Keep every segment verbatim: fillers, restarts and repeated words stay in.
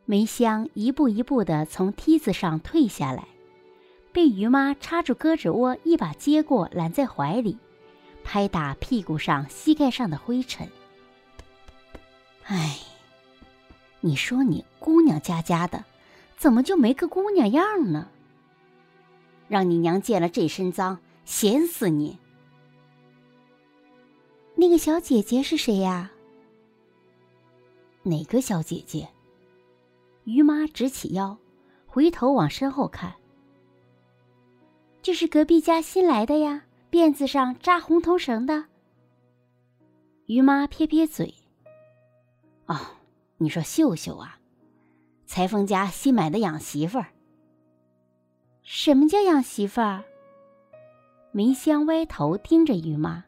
梅香一步一步地从梯子上退下来，被于妈插住胳肢窝，一把接过，揽在怀里，拍打屁股上、膝盖上的灰尘。哎，你说你姑娘家家的，怎么就没个姑娘样呢？让你娘见了这身脏，闲死你！那个小姐姐是谁呀？哪个小姐姐？于妈直起腰，回头往身后看。就是隔壁家新来的呀，辫子上扎红头绳的。于妈撇撇嘴。哦，你说秀秀啊，裁缝家新买的养媳妇儿。什么叫养媳妇儿？梅香歪头盯着于妈。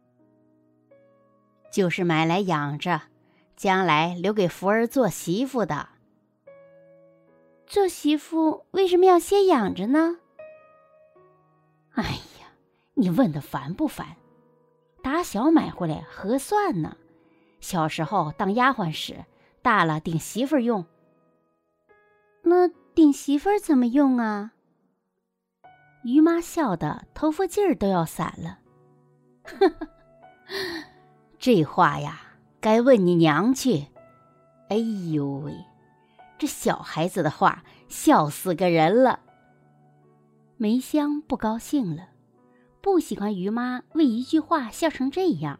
就是买来养着，将来留给福儿做媳妇的。做媳妇为什么要先养着呢？哎呀，你问的烦不烦？打小买回来合算呢，小时候当丫鬟使，大了顶媳妇用。那顶媳妇怎么用啊？于妈笑得头发劲儿都要散了。呵呵，这话呀，该问你娘去。哎呦喂，这小孩子的话，笑死个人了。梅香不高兴了，不喜欢于妈为一句话笑成这样。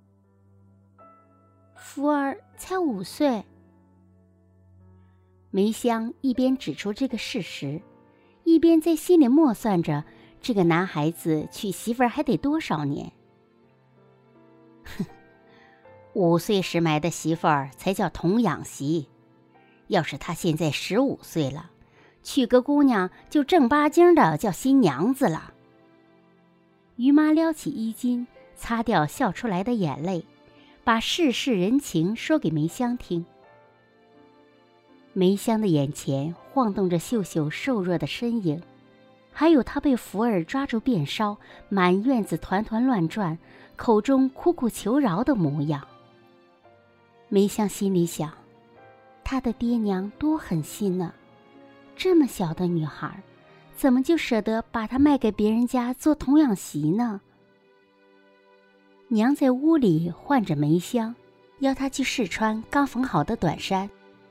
福儿才五岁。梅香一边指出这个事实，一边在心里默算着这个男孩子娶媳妇儿还得多少年。哼，五岁时买的媳妇儿才叫童养媳，要是他现在十五岁了，娶个姑娘就正八经的叫新娘子了。于妈撩起衣襟，擦掉笑出来的眼泪，把世事人情说给梅香听。梅香的眼前晃动着秀秀瘦弱的身影，还有她被福儿抓住辫梢，满院子团团乱转，口中苦苦求饶的模样。梅香心里想，她的爹娘多狠心呢，这么小的女孩，怎么就舍得把她卖给别人家做童养媳呢？娘在屋里唤着梅香，要她去试穿刚缝好的短衫。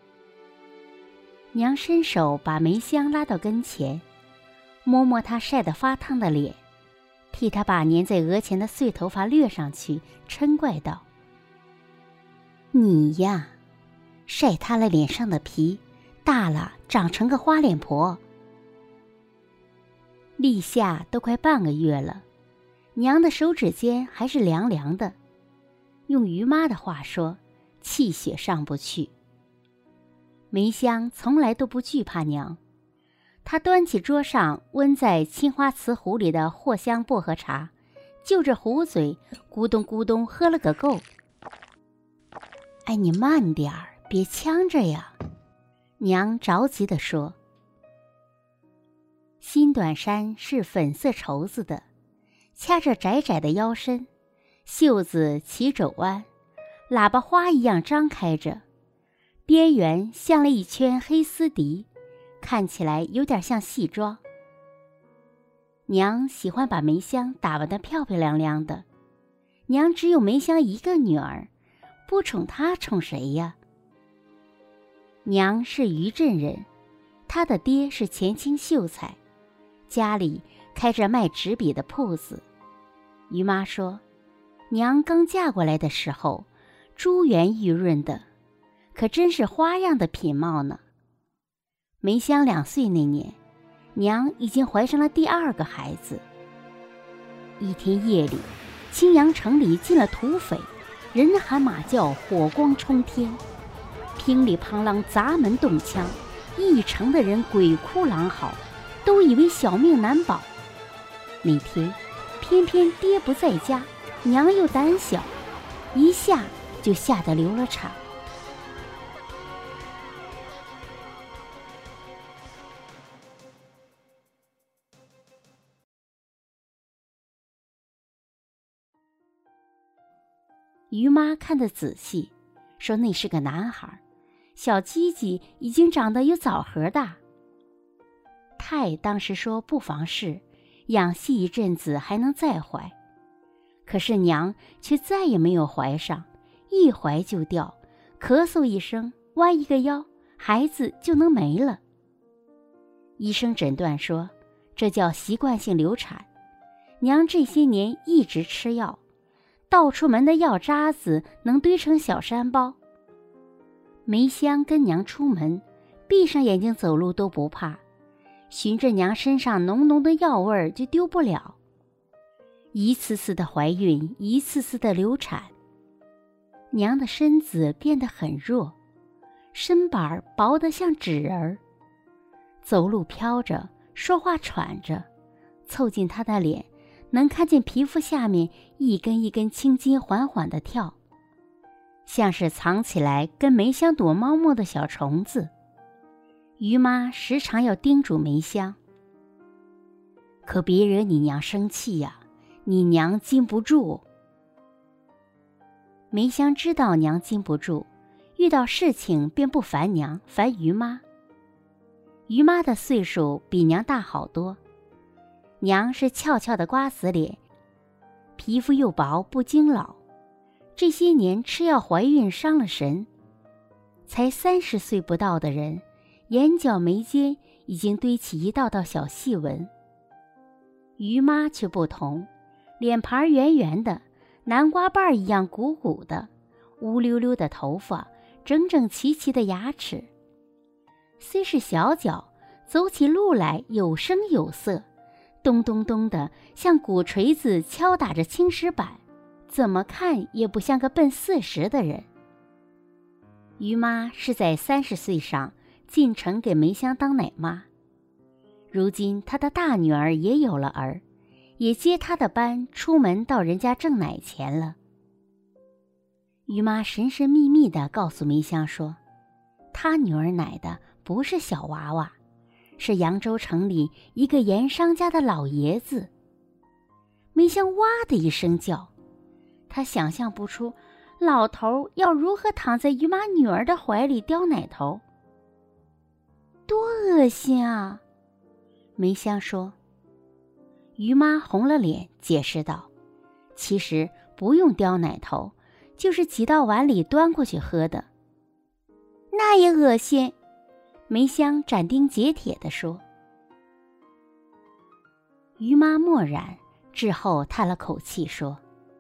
娘伸手把梅香拉到跟前，摸摸她晒得发烫的脸，替她把粘在额前的碎头发掠上去，嗔怪道：你呀，晒塌了脸上的皮，大了长成个花脸婆。立夏都快半个月了，娘的手指尖还是凉凉的，用于妈的话说，气血上不去。梅香从来都不惧怕娘，她端起桌上温在青花瓷壶里的藿香薄荷茶，就着壶嘴咕咚咕咚喝了个够。哎，你慢点儿，别呛着呀，娘着急地说。新短衫是粉色绸子的，掐着窄窄的腰身，袖子齐肘弯，喇叭花一样张开着，边缘镶了一圈黑丝笛，看起来有点像戏装。娘喜欢把梅香打扮得漂漂亮亮的，娘只有梅香一个女儿，不宠她宠谁呀？娘是余镇人，她的爹是前清秀才，家里开着卖纸笔的铺子。于妈说，娘刚嫁过来的时候，珠圆玉润的，可真是花样的品貌呢。梅香两岁那年，娘已经怀上了第二个孩子。一天夜里，青阳城里进了土匪，人喊马叫，火光冲天，乒里乓啷砸门动枪，一城的人鬼哭狼嚎，都以为小命难保。那天偏偏爹不在家，娘又胆小，一下就吓得流了产。于妈看得仔细，说那是个男孩， 小鸡鸡已经长得有枣核大。太当时说不妨事，养息一阵子还能再怀，可是娘却再也没有怀上，一怀就掉，咳嗽一声，弯一个腰，孩子就能没了。医生诊断说，这叫习惯性流产。娘这些年一直吃药，倒出门的药渣子能堆成小山包。梅香跟娘出门，闭上眼睛走路都不怕，循着娘身上浓浓的药味儿就丢不了。一次次的怀孕，一次次的流产，娘的身子变得很弱，身板薄得像纸人儿，走路飘着，说话喘着，凑近她的脸，能看见皮肤下面一根一根青筋缓缓地跳，像是藏起来跟梅香躲猫猫的小虫子。于妈时常要叮嘱梅香，可别惹你娘生气呀，你娘禁不住。梅香知道娘禁不住，遇到事情便不烦娘，烦于妈。于妈的岁数比娘大好多，娘是翘翘的瓜子脸，皮肤又薄不经老，这些年吃药怀孕伤了神，才三十岁不到的人，眼角眉间已经堆起一道道小细纹。于妈却不同，脸盘圆圆的，南瓜瓣一样鼓鼓的，乌溜溜的头发，整整齐齐的牙齿。虽是小脚，走起路来有声有色，咚咚咚的像鼓锤子敲打着青石板，怎么看也不像个奔四十的人。于妈是在三十岁上进城给梅香当奶妈，如今她的大女儿也有了儿，也接她的班出门到人家挣奶钱了。于妈神神秘秘地告诉梅香说，她女儿奶的不是小娃娃，是扬州城里一个盐商家的老爷子。梅香哇的一声叫，她想象不出老头要如何躺在于妈女儿的怀里叼奶头，多恶心啊！梅香说。于妈红了脸解释道，其实不用叼奶头，就是挤到碗里端过去喝的。那也恶心，梅香斩钉截铁地说。于妈默然，之后叹了口气说，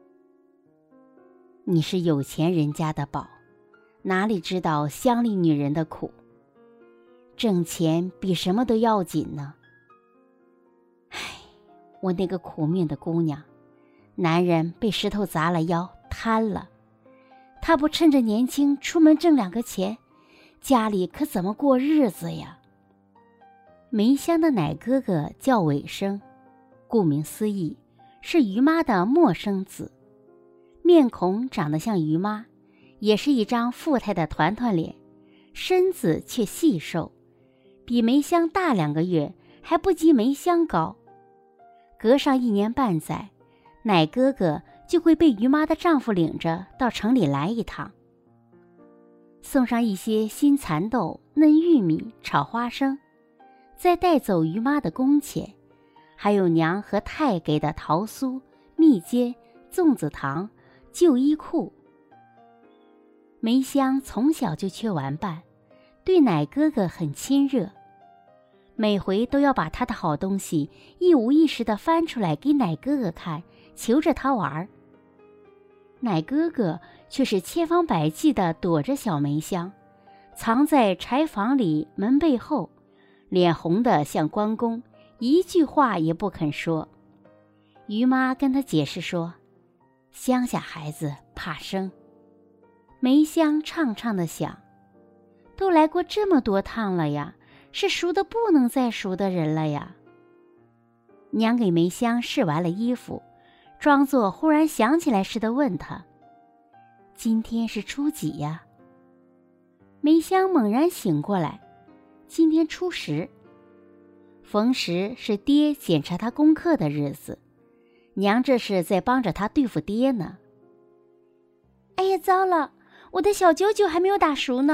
你是有钱人家的宝，哪里知道乡里女人的苦，挣钱比什么都要紧呢。唉，我那个苦命的姑娘，男人被石头砸了腰，瘫了，她不趁着年轻出门挣两个钱，家里可怎么过日子呀？梅香的奶哥哥叫尾生，顾名思义，是于妈的陌生子，面孔长得像于妈，也是一张富态的团团脸，身子却细瘦，比梅香大两个月，还不及梅香高。隔上一年半载，奶哥哥就会被于妈的丈夫领着到城里来一趟，送上一些新蚕豆、嫩玉米、炒花生，再带走于妈的工钱，还有娘和太给的桃酥、蜜饯、粽子糖、旧衣裤。梅香从小就缺玩伴，对奶哥哥很亲热，每回都要把他的好东西一五一十地翻出来给奶哥哥看，求着他玩。奶哥哥却是千方百计地躲着小梅香，藏在柴房里门背后，脸红得像关公，一句话也不肯说。于妈跟他解释说，乡下孩子怕生。梅香怅怅地想，都来过这么多趟了呀，是熟的不能再熟的人了呀。娘给梅香试完了衣服，装作忽然想起来似的问她，今天是初几呀？梅香猛然醒过来，今天初十。逢十是爹检查他功课的日子，娘这是在帮着他对付爹呢。哎呀，糟了，我的小九九还没有打熟呢，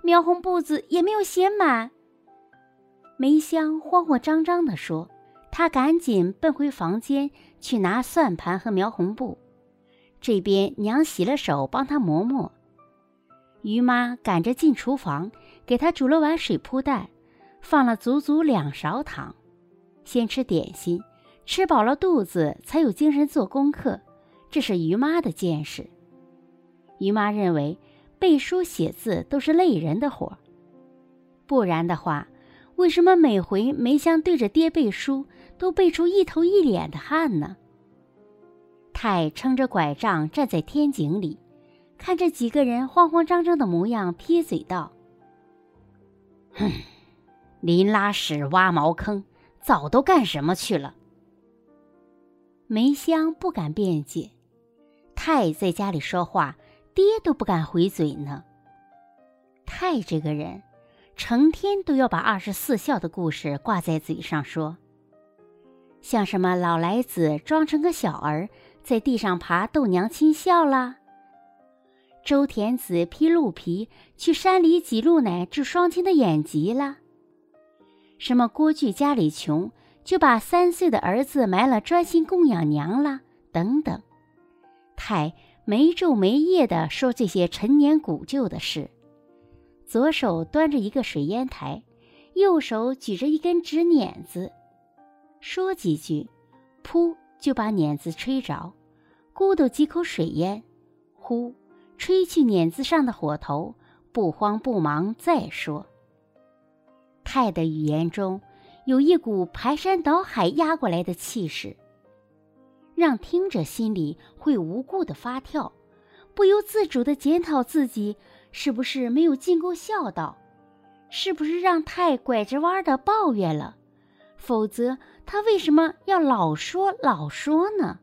苗红布子也没有写满。梅香慌慌张张地说，她赶紧奔回房间去拿算盘和描红布。这边娘洗了手帮她磨墨，于妈赶着进厨房给她煮了碗水铺蛋，放了足足两勺糖。先吃点心，吃饱了肚子才有精神做功课，这是于妈的见识。于妈认为背书写字都是累人的活，不然的话，为什么每回梅香对着爹背书都背出一头一脸的汗呢？太撑着拐杖站在天井里，看着几个人慌慌张张的模样，撇嘴道：哼，临拉屎挖茅坑，早都干什么去了？梅香不敢辩解，太在家里说话，爹都不敢回嘴呢。太这个人成天都要把二十四孝的故事挂在嘴上说，像什么老来子装成个小儿在地上爬逗娘亲笑啦，周田子披鹿皮去山里挤鹿奶治双亲的眼疾啦，什么郭巨家里穷就把三岁的儿子埋了专心供养娘啦，等等。太没昼没夜地说这些陈年古旧的事，左手端着一个水烟台，右手举着一根纸捻子，说几句，噗就把捻子吹着，咕嘟几口水烟，呼吹去捻子上的火头，不慌不忙再说。太的语言中有一股排山倒海压过来的气势，让听者心里会无故的发跳，不由自主地检讨自己是不是没有尽够孝道，是不是让太拐着弯的抱怨了，否则他为什么要老说老说呢？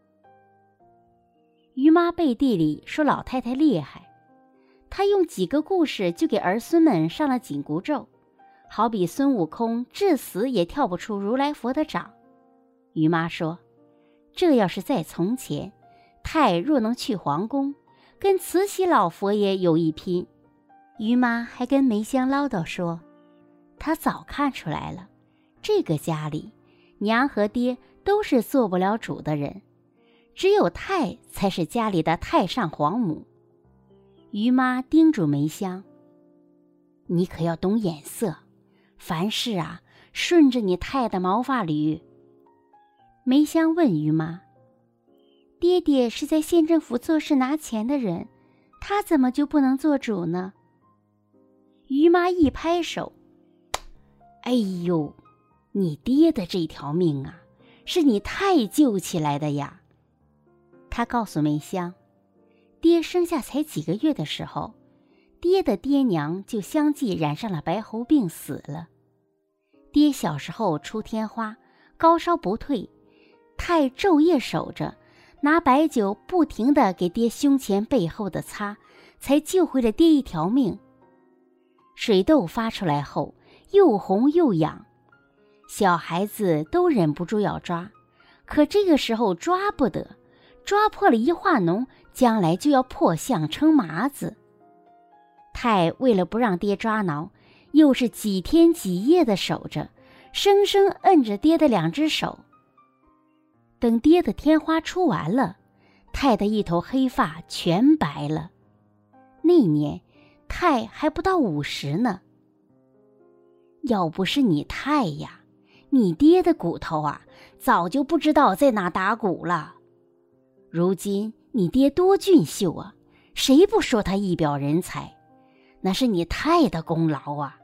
于妈背地里说老太太厉害，她用几个故事就给儿孙们上了紧箍咒，好比孙悟空至死也跳不出如来佛的掌。于妈说，这要是在从前，太若能去皇宫，跟慈禧老佛爷有一拼。于妈还跟梅香唠叨说，她早看出来了，这个家里娘和爹都是做不了主的人，只有太才是家里的太上皇母。于妈叮嘱梅香，你可要懂眼色，凡事啊顺着你太的毛发捋。梅香问于妈，爹爹是在县政府做事拿钱的人，他怎么就不能做主呢？于妈一拍手，哎呦，你爹的这条命啊，是你太救起来的呀。他告诉梅香，爹生下才几个月的时候，爹的爹娘就相继染上了白喉病死了。爹小时候出天花，高烧不退，太昼夜守着，拿白酒不停地给爹胸前背后的擦，才救回了爹一条命。水痘发出来后，又红又痒，小孩子都忍不住要抓，可这个时候抓不得，抓破了一化脓，将来就要破相成麻子。太为了不让爹抓挠，又是几天几夜的守着，生生摁着爹的两只手。等爹的天花出完了，太的一头黑发全白了。那年太还不到五十呢。要不是你太呀，你爹的骨头啊，早就不知道在哪打鼓了。如今你爹多俊秀啊，谁不说他一表人才？那是你太的功劳啊。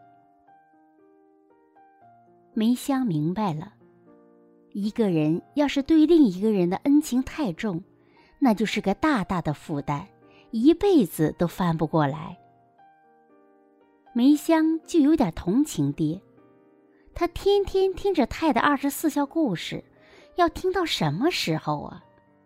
梅香明白了，一个人要是对另一个人的恩情太重，那就是个大大的负担，一辈子都翻不过来。梅香就有点同情爹，他天天听着太的二十四孝故事，要听到什么时候啊？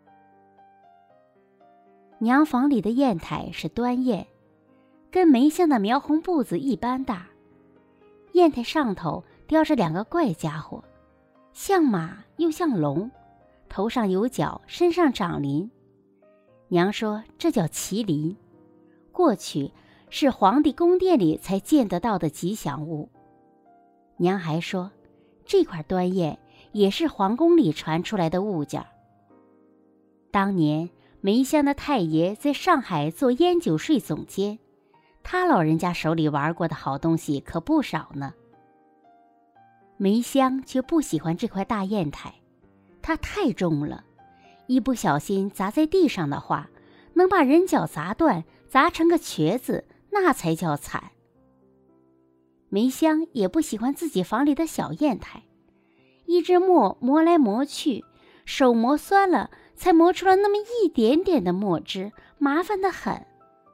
娘房里的砚台是端砚，跟梅香的描红布子一般大，砚台上头雕着两个怪家伙，像马又像龙，头上有角，身上长鳞。娘说这叫麒麟，过去是皇帝宫殿里才见得到的吉祥物。娘还说，这块端砚也是皇宫里传出来的物件。当年梅乡的太爷在上海做烟酒税总监，他老人家手里玩过的好东西可不少呢。梅乡却不喜欢这块大砚台，它太重了，一不小心砸在地上的话，能把人脚砸断，砸成个瘸子，那才叫惨。梅香也不喜欢自己房里的小砚台，一支墨磨来磨去，手磨酸了，才磨出了那么一点点的墨汁，麻烦得很。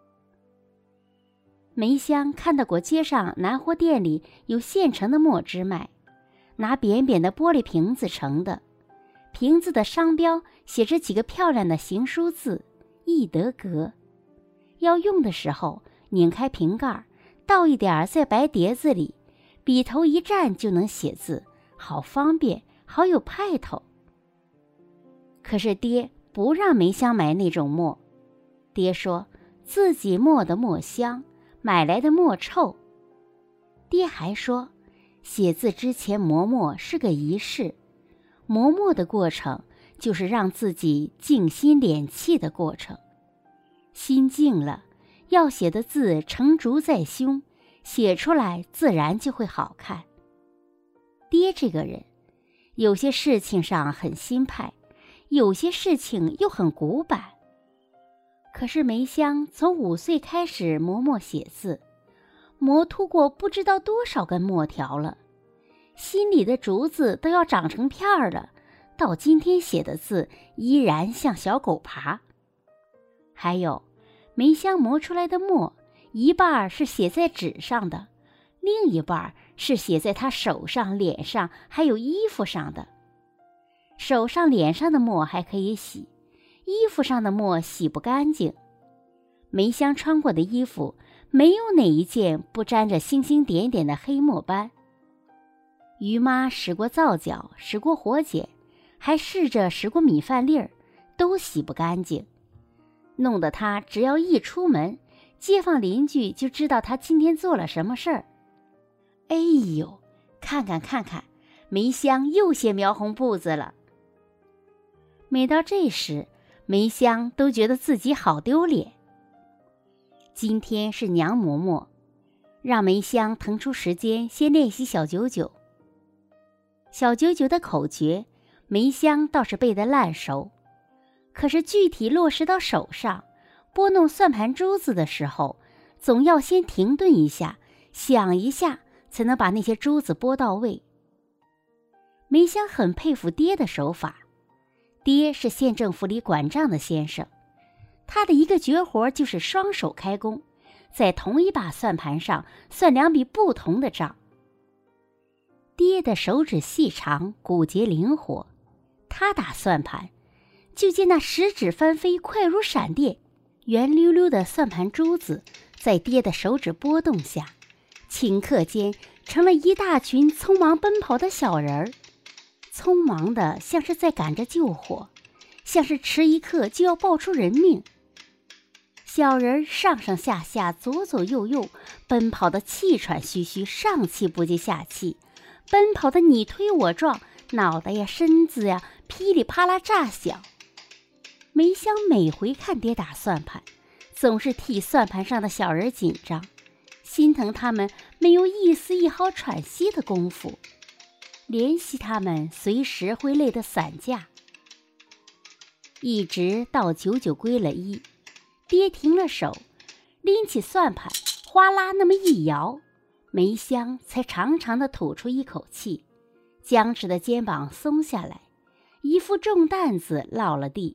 梅香看到过街上南货店里有现成的墨汁卖，拿扁扁的玻璃瓶子盛的，瓶子的商标写着几个漂亮的行书字，易得格。要用的时候，拧开瓶盖，倒一点在白碟子里，笔头一蘸就能写字，好方便，好有派头。可是爹不让梅香买那种墨，爹说自己磨的墨香，买来的墨臭。爹还说，写字之前磨墨是个仪式，磨墨的过程就是让自己静心敛气的过程。心静了，要写的字成竹在胸，写出来自然就会好看。爹这个人，有些事情上很新派，有些事情又很古板。可是梅香从五岁开始磨墨写字，磨秃过不知道多少根墨条了，心里的竹子都要长成片儿了，到今天写的字依然像小狗爬。还有，梅香磨出来的墨，一半是写在纸上的，另一半是写在他手上、脸上还有衣服上的。手上、脸上的墨还可以洗，衣服上的墨洗不干净。梅香穿过的衣服，没有哪一件不沾着星星点点的黑墨斑。于妈使过皂角，使过火碱，还试着使过米饭粒儿，都洗不干净，弄得她只要一出门，街坊邻居就知道她今天做了什么事儿。哎呦，看看看看，梅香又写描红布子了。每到这时，梅香都觉得自己好丢脸。今天是娘磨墨，让梅香腾出时间先练习小九九。小九九的口诀，梅香倒是背得烂熟，可是具体落实到手上，拨弄算盘珠子的时候，总要先停顿一下，想一下，才能把那些珠子拨到位。梅香很佩服爹的手法，爹是县政府里管账的先生，他的一个绝活就是双手开弓，在同一把算盘上算两笔不同的账。爹的手指细长，骨节灵活，他打算盘，就见那十指翻飞，快如闪电，圆溜溜的算盘珠子在爹的手指拨动下，顷刻间成了一大群匆忙奔跑的小人儿，匆忙的像是在赶着救火，像是迟一刻就要报出人命。小人上上下下，左左右右，奔跑的气喘吁吁，上气不接下气，奔跑的你推我撞，脑袋呀身子呀噼里啪啦炸响。梅香每回看爹打算盘，总是替算盘上的小人紧张，心疼他们没有一丝一毫喘息的功夫，怜惜他们随时会累得散架。一直到九九归了一，爹停了手，拎起算盘，哗啦那么一摇，梅香才长长的吐出一口气，僵直的肩膀松下来，一副重担子落了地。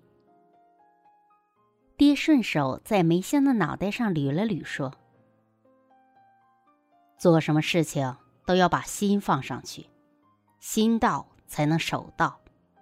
爹顺手在梅香的脑袋上捋了捋，说：做什么事情都要把心放上去，心到才能手到。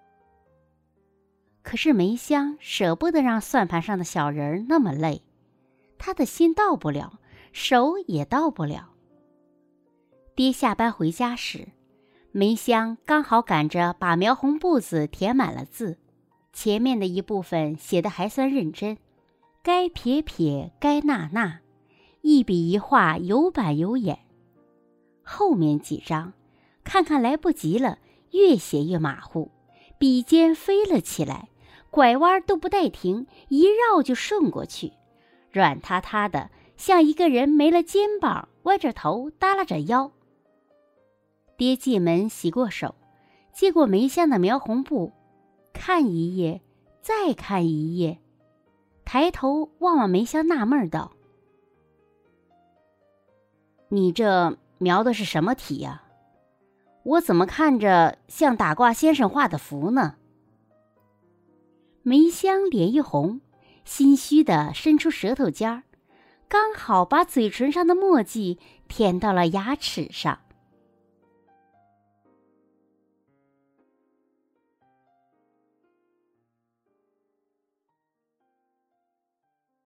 可是梅香舍不得让算盘上的小人那么累，他的心到不了，手也到不了。爹下班回家时，梅香刚好赶着把描红布子填满了字，前面的一部分写得还算认真，该撇撇该捺捺， 一笔一画有板有眼。后面几章看看来不及了，越写越马虎，笔尖飞了起来，拐弯都不带停，一绕就顺过去，软塌塌的，像一个人没了肩膀，歪着头耷拉着腰。爹进门洗过手，接过梅香的描红布，看一页，再看一页，抬头望望梅香，纳闷道：“你这描的是什么题呀？我怎么看着像打卦先生画的符呢？”梅香脸一红，心虚地伸出舌头尖儿，刚好把嘴唇上的墨迹舔到了牙齿上。